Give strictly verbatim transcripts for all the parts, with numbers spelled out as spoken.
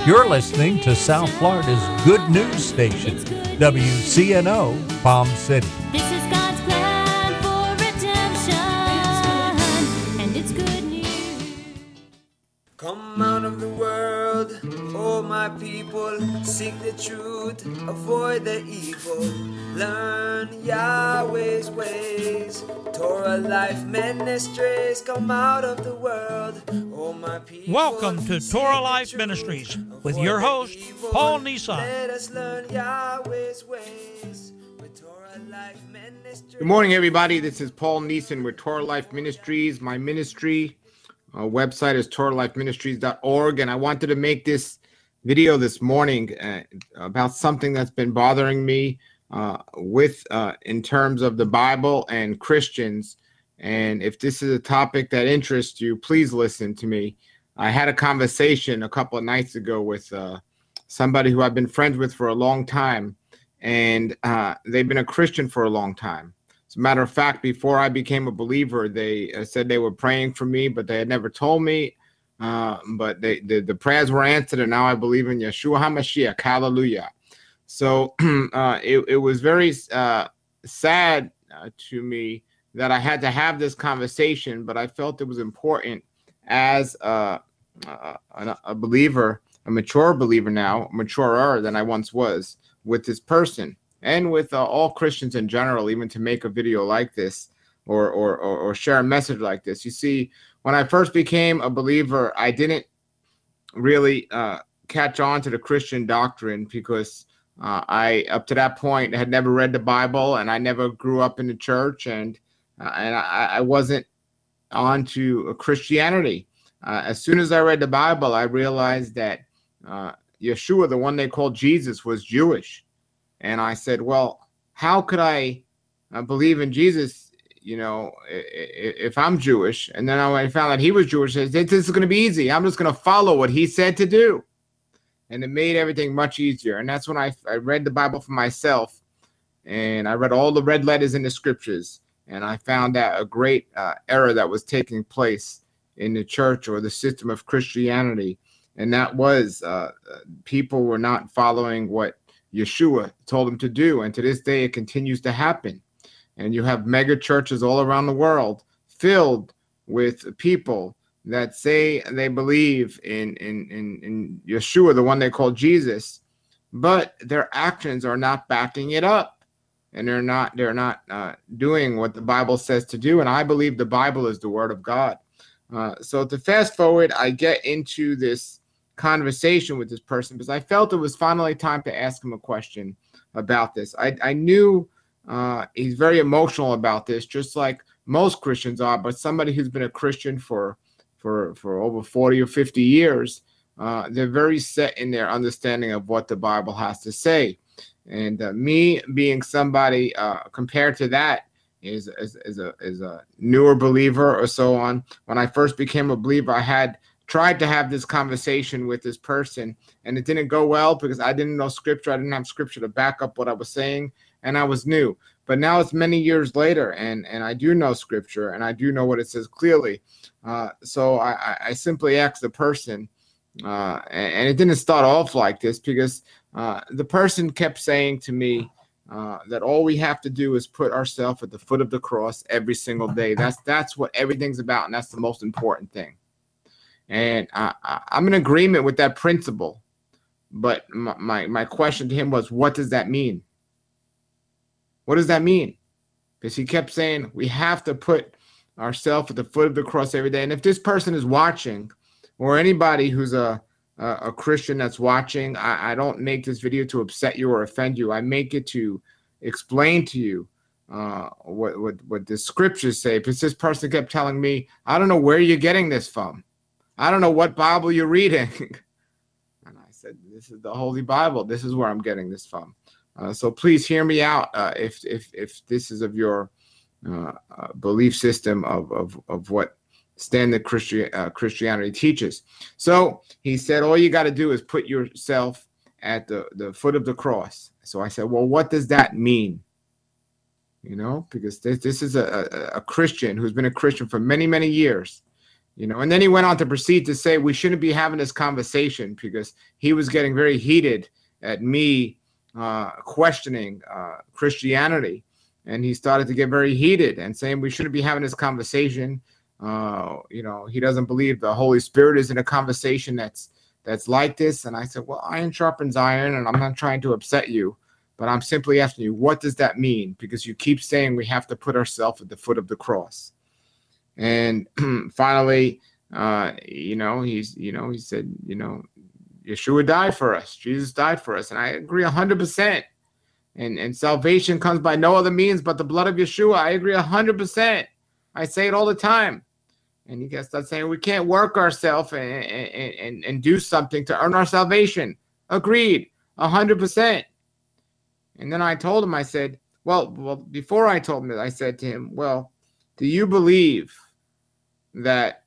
You're listening to South Florida's good news station, W C N O Palm City. This is God's plan for redemption, and it's good news. Come out of the world, oh my people, seek the truth, avoid the evil, learn Yahweh's ways, Torah Life Ministries. Come out of the world, oh my people. Welcome to Torah Life Ministries with your host, Paul Nissan. Let us learn Yahweh's ways with Torah Life Ministries. Good morning, everybody. This is Paul Neeson with Torah Life Ministries. My ministry uh, website is torah life ministries dot org, and I wanted to make this video this morning uh, about something that's been bothering me uh, with uh, in terms of the Bible and Christians. And if this is a topic that interests you, please listen to me. I had a conversation a couple of nights ago with uh, somebody who I've been friends with for a long time, and uh, they've been a Christian for a long time. As a matter of fact, before I became a believer, they uh, said they were praying for me, but they had never told me. Uh, but they, the, the prayers were answered, and now I believe in Yeshua HaMashiach. Hallelujah. So uh, it, it was very uh, sad uh, to me that I had to have this conversation, but I felt it was important as a, a, a believer, a mature believer now, maturer than I once was, with this person and with uh, all Christians in general, even to make a video like this or, or, or, or share a message like this. You see, when I first became a believer, I didn't really uh, catch on to the Christian doctrine because uh, I, up to that point, had never read the Bible, and I never grew up in the church, and uh, and I, I wasn't on to Christianity. Uh, as soon as I read the Bible, I realized that uh, Yeshua, the one they called Jesus, was Jewish. And I said, well, how could I uh, believe in Jesus, you know, if I'm Jewish? And then I found out he was Jewish. I said, this is going to be easy. I'm just going to follow what he said to do. And it made everything much easier. And that's when I, I read the Bible for myself. And I read all the red letters in the scriptures. And I found that a great uh, error that was taking place in the church or the system of Christianity. And that was uh, people were not following what Yeshua told them to do. And to this day, it continues to happen. And you have mega churches all around the world filled with people that say they believe in, in, in, in Yeshua, the one they call Jesus, but their actions are not backing it up. And they're not they're not uh, doing what the Bible says to do. And I believe the Bible is the word of God. Uh, so to fast forward, I get into this conversation with this person because I felt it was finally time to ask him a question about this. I, I knew uh, he's very emotional about this, just like most Christians are, but somebody who's been a Christian for for, for over forty or fifty years, uh, they're very set in their understanding of what the Bible has to say. And uh, me being somebody uh, compared to that is, is, is, a, is a newer believer or so on. When I first became a believer, I had tried to have this conversation with this person, and it didn't go well because I didn't know scripture. I didn't have scripture to back up what I was saying, and I was new. But now it's many years later, and, and I do know scripture, and I do know what it says clearly. Uh, so I, I simply asked the person, uh, and, and it didn't start off like this because uh, the person kept saying to me uh, that all we have to do is put ourselves at the foot of the cross every single day. That's, that's what everything's about, and that's the most important thing. And I, I, I'm in agreement with that principle. But my, my, my question to him was, what does that mean? What does that mean? Because he kept saying, we have to put ourselves at the foot of the cross every day. And if this person is watching, or anybody who's a, a, a Christian that's watching, I, I don't make this video to upset you or offend you. I make it to explain to you uh, what, what, what the scriptures say. Because this person kept telling me, I don't know where you're getting this from. I don't know what Bible you're reading. And I said, this is the Holy Bible. This is where I'm getting this from. Uh, so please hear me out uh, if, if, if this is of your uh, uh, belief system of, of, of what standard Christi- uh, Christianity teaches. So he said, all you got to do is put yourself at the, the foot of the cross. So I said, well, what does that mean? You know, because this, this is a, a, a Christian who's been a Christian for many, many years. You know, and then he went on to proceed to say we shouldn't be having this conversation because he was getting very heated at me uh, questioning uh, Christianity. And he started to get very heated and saying we shouldn't be having this conversation. Uh, you know, he doesn't believe the Holy Spirit is in a conversation that's that's like this. And I said, well, iron sharpens iron, and I'm not trying to upset you, but I'm simply asking you, what does that mean? Because you keep saying we have to put ourselves at the foot of the cross. And finally, uh, you know, he's, you know, he said, you know, Yeshua died for us. Jesus died for us. And I agree one hundred percent. And, and salvation comes by no other means but the blood of Yeshua. I agree one hundred percent. I say it all the time. And he gets starts saying we can't work ourselves and, and, and, and do something to earn our salvation. Agreed, one hundred percent. And then I told him, I said, well, well, before I told him that, I said to him, well, do you believe that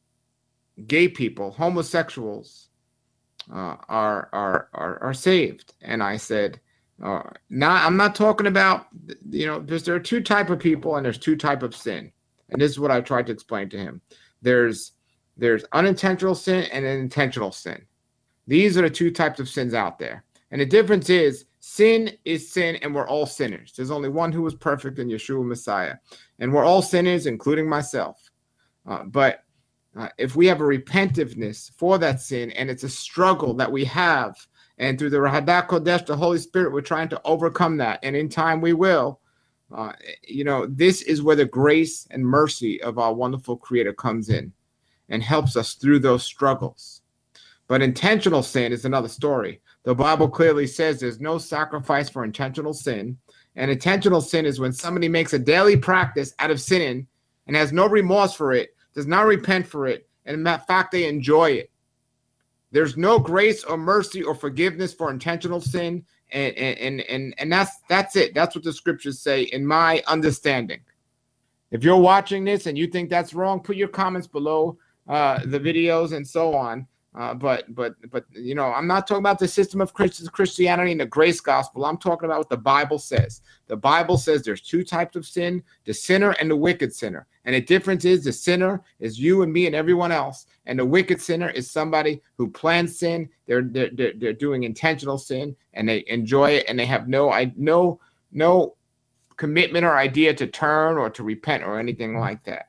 gay people, homosexuals, uh, are, are, are, are saved? And I said, uh, not, I'm not talking about, you know, because there are two type of people and there's two type of sin. And this is what I tried to explain to him. There's, there's unintentional sin and intentional sin. These are the two types of sins out there. And the difference is sin is sin, and we're all sinners. There's only one who was perfect in Yeshua Messiah. And we're all sinners, including myself. Uh, but uh, if we have a repentativeness for that sin, and it's a struggle that we have, and through the Rahadak Kodesh, the Holy Spirit, we're trying to overcome that. And in time we will. Uh, you know, this is where the grace and mercy of our wonderful Creator comes in and helps us through those struggles. But intentional sin is another story. The Bible clearly says there's no sacrifice for intentional sin. And intentional sin is when somebody makes a daily practice out of sinning and has no remorse for it, does not repent for it, and in fact, they enjoy it. There's no grace or mercy or forgiveness for intentional sin. And, and, and, and that's, that's it. That's what the scriptures say in my understanding. If you're watching this and you think that's wrong, put your comments below uh, the videos and so on. Uh, but, but, but, you know, I'm not talking about the system of Christianity and the grace gospel. I'm talking about what the Bible says. The Bible says there's two types of sin, the sinner and the wicked sinner. And the difference is the sinner is you and me and everyone else. And the wicked sinner is somebody who plans sin. They're, they're, they're, they're doing intentional sin, and they enjoy it. And they have no, I, no, no commitment or idea to turn or to repent or anything like that.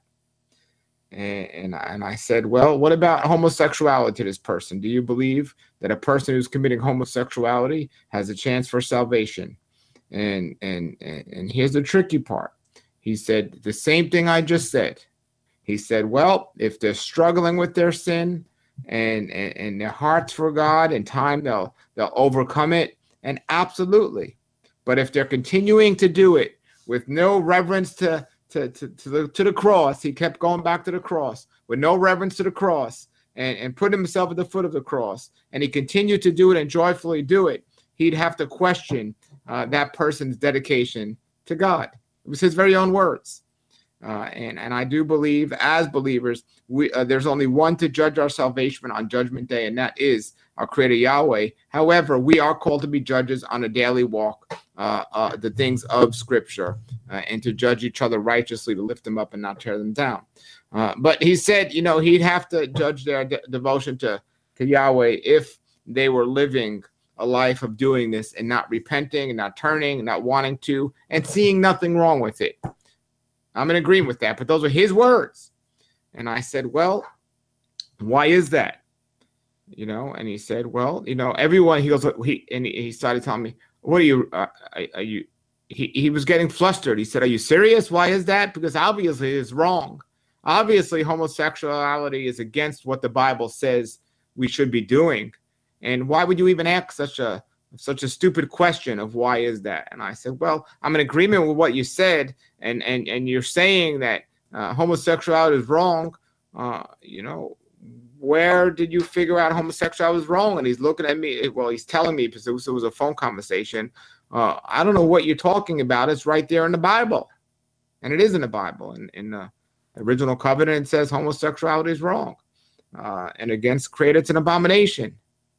And, and, and I said, well, what about homosexuality to this person? Do you believe that a person who's committing homosexuality has a chance for salvation? And, and, and, and here's the tricky part. He said the same thing I just said. He said, well, if they're struggling with their sin and, and, and their hearts for God, in time they'll, they'll overcome it. And absolutely. But if they're continuing to do it with no reverence to To, to, to, the, to the cross, he kept going back to the cross with no reverence to the cross and, and put himself at the foot of the cross, and he continued to do it and joyfully do it, he'd have to question uh, that person's dedication to God. It was his very own words. Uh, and, and I do believe as believers, we uh, there's only one to judge our salvation on Judgment Day, and that is our Creator Yahweh. However, we are called to be judges on a daily walk, uh, uh, the things of Scripture, uh, and to judge each other righteously, to lift them up and not tear them down. Uh, but he said, you know, he'd have to judge their de- devotion to, to Yahweh if they were living a life of doing this and not repenting and not turning and not wanting to and seeing nothing wrong with it. I'm in agreement with that, but those are his words. And I said, well, why is that? You know, and he said, well, you know, everyone, he goes, he, and he started telling me, what are you, uh, are, are you, he, he was getting flustered. He said, are you serious? Why is that? Because obviously it's wrong. Obviously homosexuality is against what the Bible says we should be doing. And why would you even ask such a, such a stupid question of why is that? And I said, well, I'm in agreement with what you said. And, and, and you're saying that uh, homosexuality is wrong. Uh, you know, where did you figure out homosexuality was wrong? And he's looking at me. Well, he's telling me because it was, it was a phone conversation. Uh, I don't know what you're talking about. It's right there in the Bible. And it is in the Bible. In, in the original covenant, it says homosexuality is wrong. Uh, and against Creator, it's an abomination.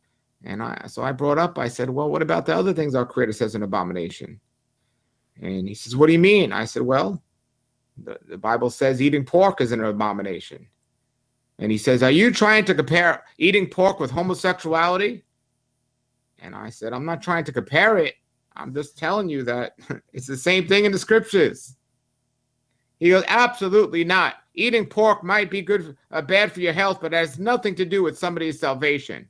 And I, so I brought up, I said, well, what about the other things our Creator says an abomination? And he says, what do you mean? I said, well, the, the Bible says eating pork is an abomination. And he says, are you trying to compare eating pork with homosexuality? And I said, I'm not trying to compare it. I'm just telling you that it's the same thing in the scriptures. He goes, absolutely not. Eating pork might be good, uh, bad for your health, but it has nothing to do with somebody's salvation.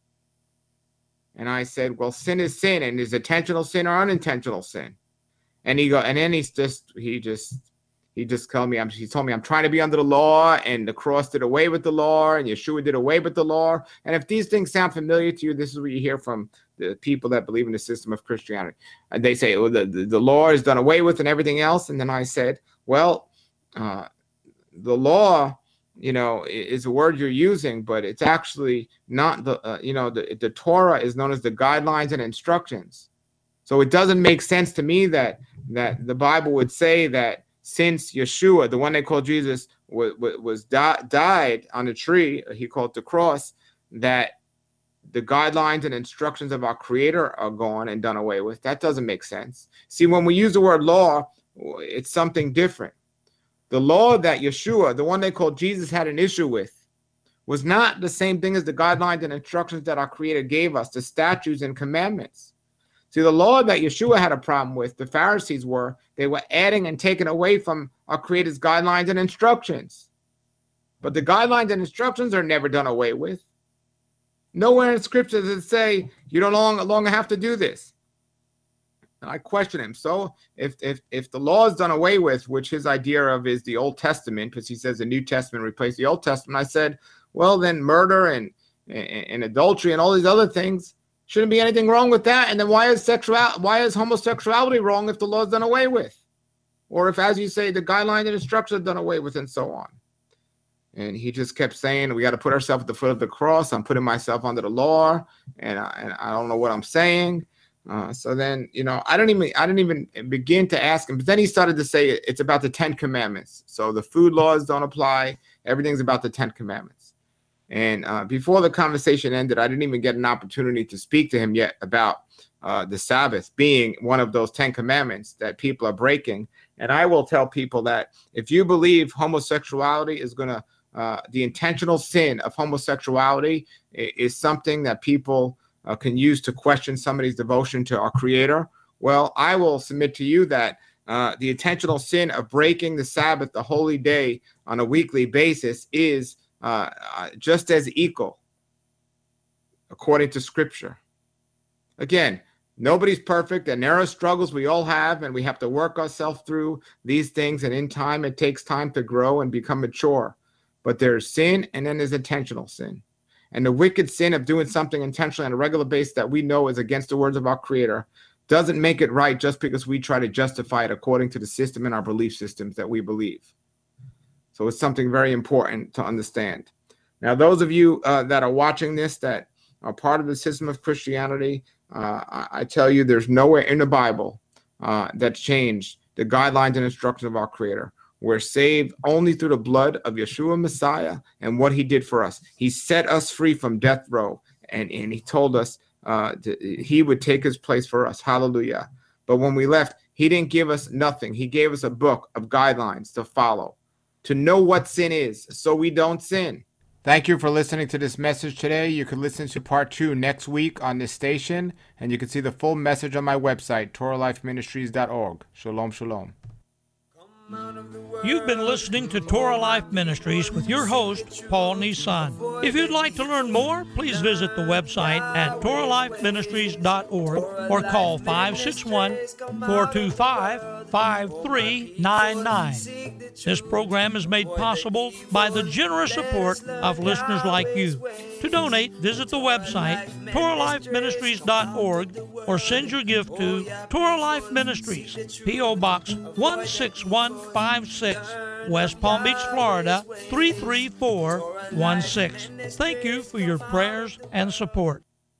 And I said, well, sin is sin, and is intentional sin or unintentional sin? And he go, and then he's just, he just, he just told me, I'm, he told me, I'm trying to be under the law, and the cross did away with the law, and Yeshua did away with the law. And if these things sound familiar to you, this is what you hear from the people that believe in the system of Christianity. And they say, oh, the, the, the law is done away with and everything else. And then I said, well, uh, the law, you know, is a word you're using, but it's actually not the, uh, you know, the, the Torah is known as the guidelines and instructions. So it doesn't make sense to me that that the Bible would say that since Yeshua, the one they call Jesus, was, was di- died on a tree, he called the cross, that the guidelines and instructions of our Creator are gone and done away with. That doesn't make sense. See, when we use the word law, it's something different. The law that Yeshua, the one they called Jesus, had an issue with was not the same thing as the guidelines and instructions that our Creator gave us, the statutes and commandments. See, the law that Yeshua had a problem with, the Pharisees were, they were adding and taking away from our Creator's guidelines and instructions. But the guidelines and instructions are never done away with. Nowhere in Scripture does it say you don't long, longer have to do this. And I question him. So if if if the law is done away with, which his idea of is the Old Testament, because he says the New Testament replaced the Old Testament, I said, well, then murder and, and, and adultery and all these other things, shouldn't be anything wrong with that. And then why is sexual why is homosexuality wrong if the law is done away with? Or if, as you say, the guidelines and instructions are done away with, and so on. And he just kept saying, we got to put ourselves at the foot of the cross. I'm putting myself under the law, and I, and I don't know what I'm saying. Uh, so then, you know, I don't even, I didn't even begin to ask him. But then he started to say it's about the Ten Commandments. So the food laws don't apply. Everything's about the Ten Commandments. And uh, before the conversation ended, I didn't even get an opportunity to speak to him yet about uh, the Sabbath being one of those Ten Commandments that people are breaking. And I will tell people that if you believe homosexuality is going to, uh, the intentional sin of homosexuality is something that people uh, can use to question somebody's devotion to our Creator, well, I will submit to you that uh, the intentional sin of breaking the Sabbath, the holy day, on a weekly basis is Uh, uh, just as equal, according to Scripture. Again, nobody's perfect, and there are struggles we all have, and we have to work ourselves through these things, and in time, it takes time to grow and become mature. But there's sin, and then there's intentional sin. And the wicked sin of doing something intentionally on a regular basis that we know is against the words of our Creator doesn't make it right just because we try to justify it according to the system and our belief systems that we believe. So it's something very important to understand. Now, those of you uh, that are watching this that are part of the system of Christianity, uh, I, I tell you there's nowhere in the Bible uh, that changed the guidelines and instructions of our Creator. We're saved only through the blood of Yeshua Messiah and what he did for us. He set us free from death row, and, and he told us uh, to, he would take his place for us. Hallelujah. But when we left, he didn't give us nothing. He gave us a book of guidelines to follow, to know what sin is, so we don't sin. Thank you for listening to this message today. You can listen to part two next week on this station, and you can see the full message on my website, Torah Life Ministries dot org. Shalom, shalom. You've been listening to Torah Life Ministries with your host, Paul Nissan. If you'd like to learn more, please visit the website at Torah Life Ministries dot org or call five six one, four two five, five three nine nine. This program is made possible by the generous support of listeners like you. To donate, visit the website Torah Life Ministries dot org or send your gift to Torah Life Ministries, P O Box one six one five six, West Palm Beach, Florida three three four one six. Thank you for your prayers and support.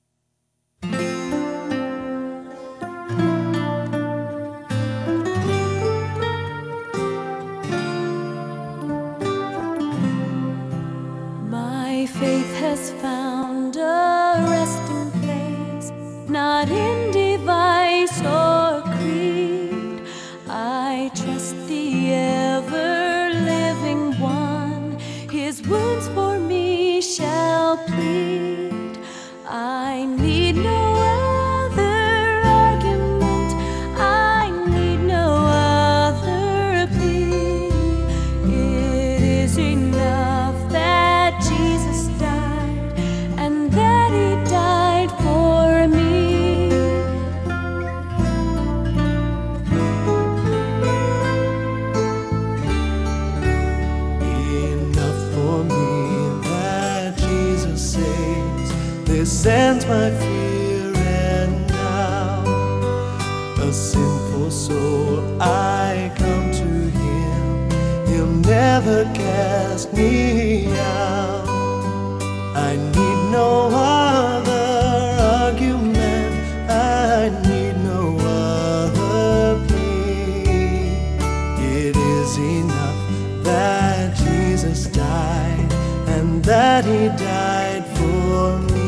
My faith has found a resting place, not in device or creed. I trust the ever-living one, his wounds for me. my fear and doubt. A sinful soul, I come to Him. He'll never cast me out. I need no other argument. I need no other plea. It is enough that Jesus died, and that He died for me.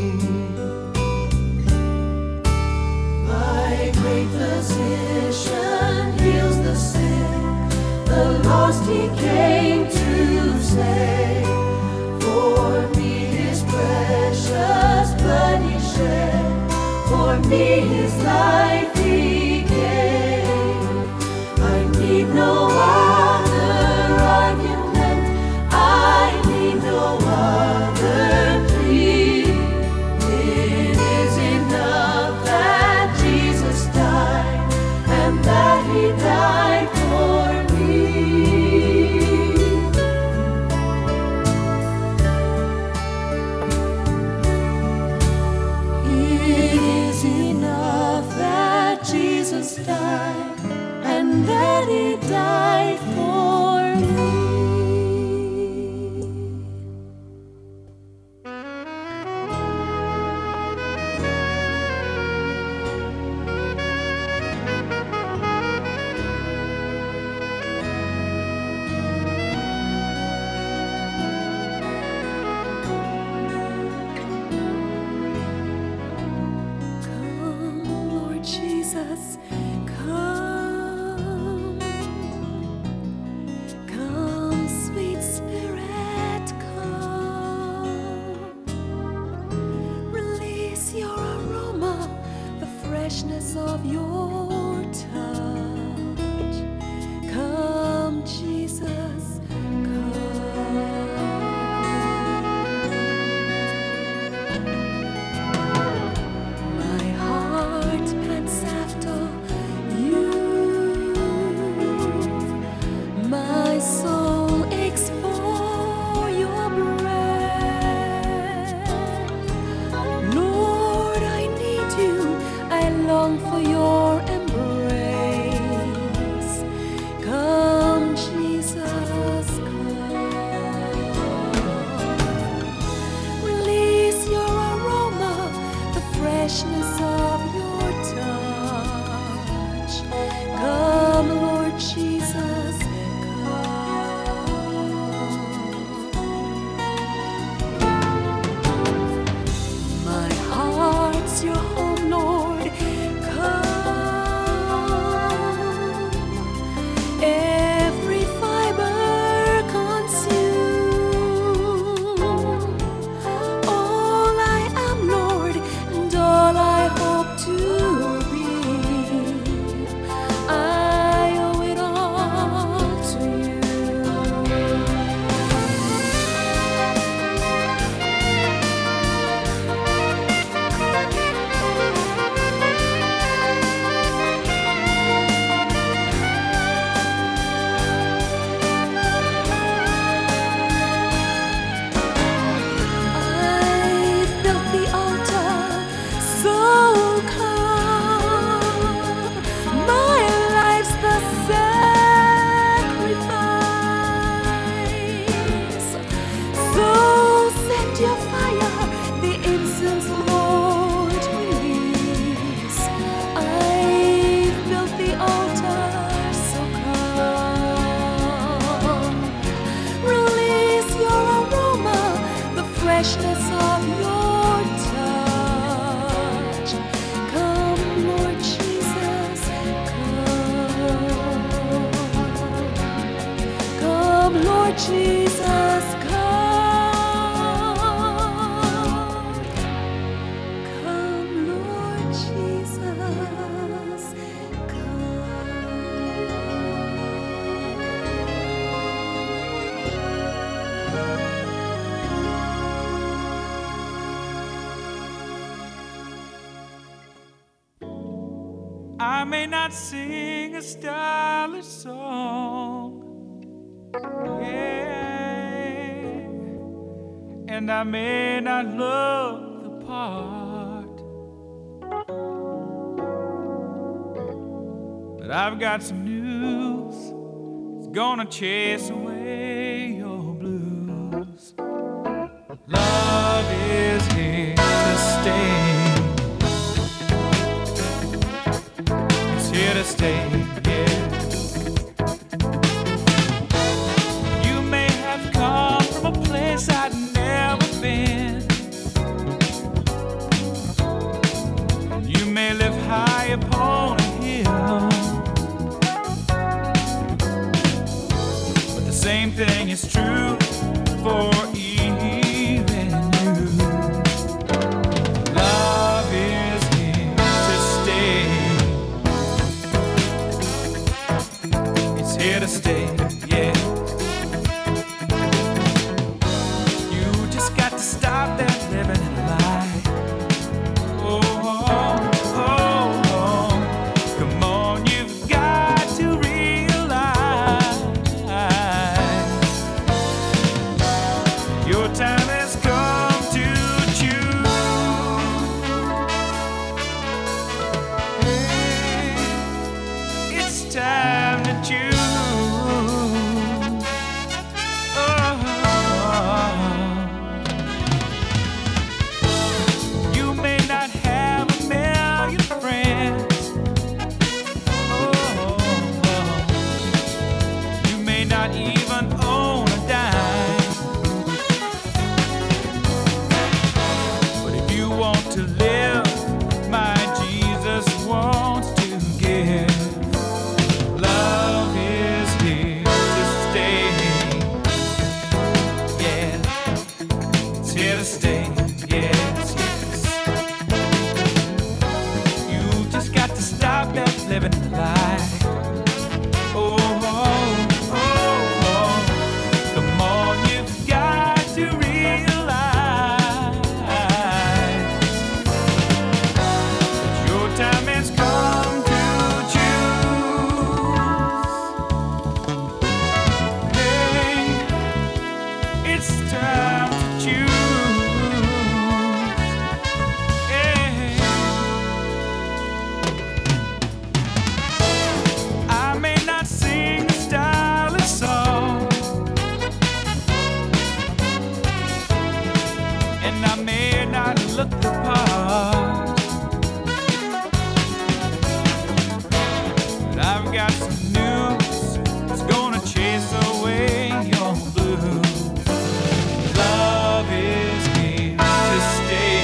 My great physician heals the sick, the lost He came to save. For me His precious blood He shed, for me His life He gave. I need no other argument, I need no other plea. It is enough that Jesus died, and that He died for me. It is enough that Jesus died, and that He died for me. Come, Lord Jesus, come. Come, sweet Spirit, come. Release your aroma, the freshness of your touch. Come, Jesus, come. My heart pants after you. My soul aches for your breath. Lord, I need you. I long for your embrace. Come, Jesus, come. Release your aroma, the freshness of your touch. Come, Lord Jesus, come. My heart's your home, Lord. Come. Every fiber consume. All I am, Lord, and all I hope to be. I owe it all to you. I've built the altar, so come. My life's the sacrifice. So send your fire, the incense, Lord, release. I've built the altar, so come. Release your aroma, the freshness of your touch. Come, Lord Jesus, come. Come, Lord Jesus, come. Come, Lord Jesus, I may not sing a stylish song, yeah, and I may not look the part, But I've got some news. It's gonna chase away your blues. Love is here to stay. It's here to stay, yeah. You may have come from a place I'd never been. You may live high upon a hill, but the same thing is true for even you. Love is here to stay. It's here to stay, yeah. You just got to stop that living in a lie. Oh, oh, oh, oh. Come on, you've got to realize your time has come to choose. Hey, it's time to choose. Oh. You may not have a million friends. Oh. You may not even own a dime. But if you want to live, my Jesus wants to give. Love is here to stay. Yeah, it's here to stay. Yes, yes. You just got to stop that living a lie. Oh, oh, oh, oh. Come on, you've got to realize your time has come to choose. Hey, it's time to choose. Hey. I may not sing a stylish song, and I may not look the part, but I've got some news that's gonna chase away your blues. Love is here to stay.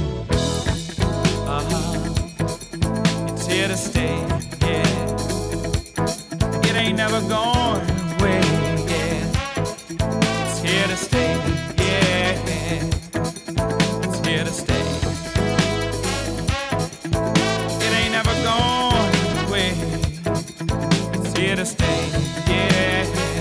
Uh-huh. It's here to stay, yeah. It ain't never going away, yeah. It's here to stay, yeah. It's here to stay. It ain't never going away. It's here to stay, yeah.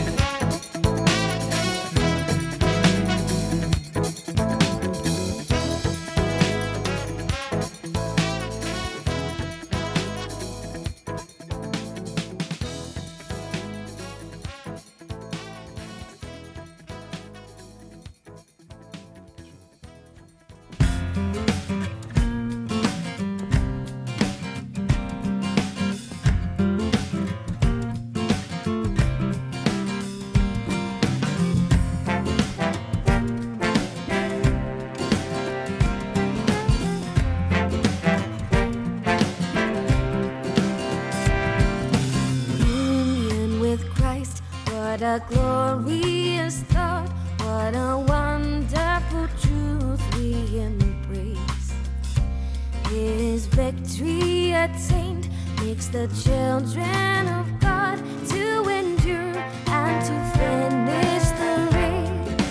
Union with Christ, what a glorious thought, what a wonderful truth we embrace. His victory attained makes the children of God to endure and to finish the race.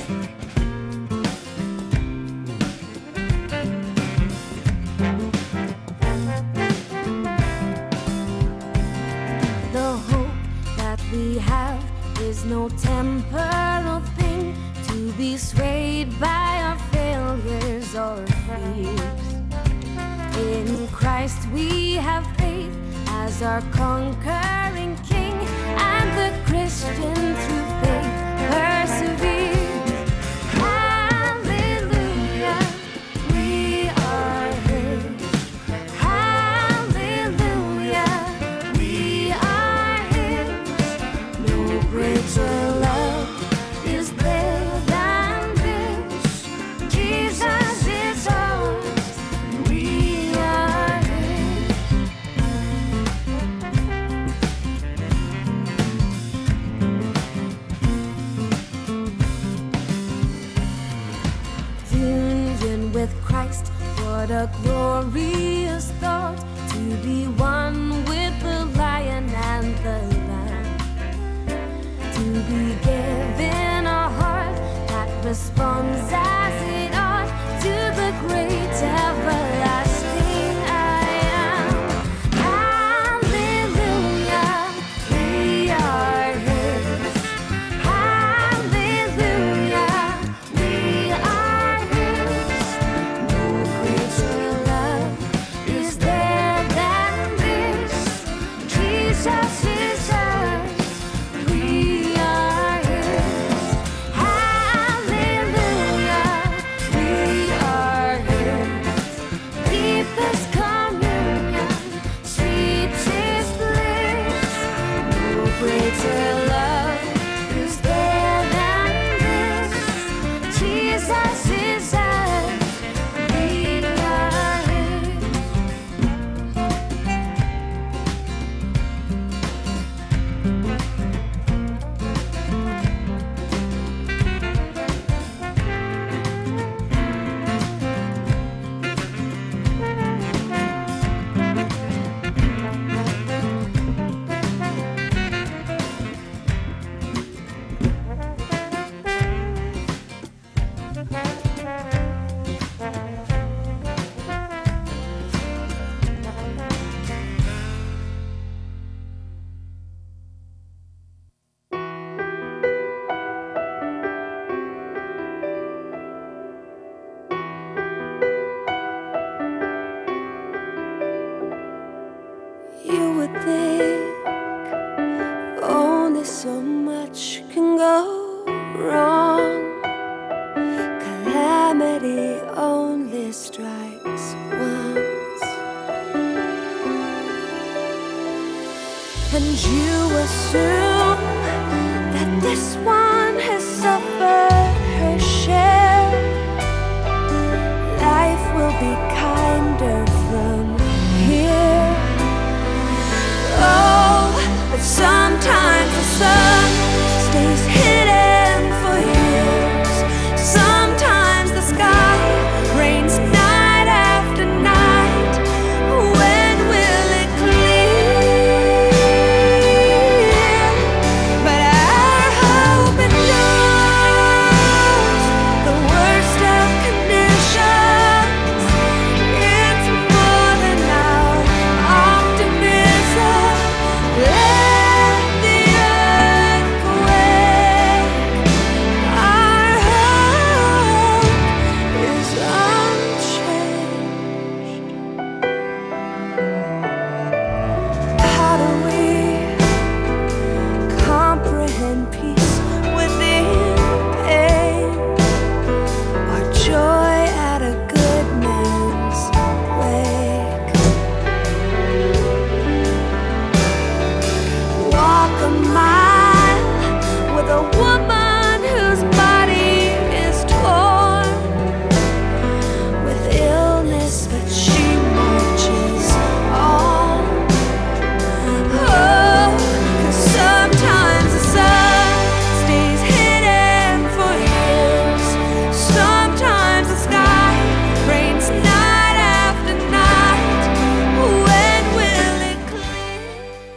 The hope that we have is no temporal thing to be swayed by our failures or fears. In Christ we have faith as our conquering King, and the Christian through faith perseveres. Hallelujah, we are his. Hallelujah, we What a glorious thought to be one with the lion and the lamb. To be given a heart that responds as it ought to the great everlasting I am. Hallelujah, we are His. Hallelujah, we are His. No greater love is there than this. Jesus is ours. We are His. Hallelujah, we are His. Deepest communion, sweetest bliss. No greater love is there than this. Jesus is ours. We are His. You would think only so much can go wrong. Calamity only strikes once, and you assume that this one has suffered her share. Life will be kinder from here. Oh, but sometimes the sun stays hidden for years. Sometimes the sky rains night after night. When will it clear? But I hope it knows the worst of conditions. It's more than our optimism. Let the earth quake. Our hope is unchanged. How do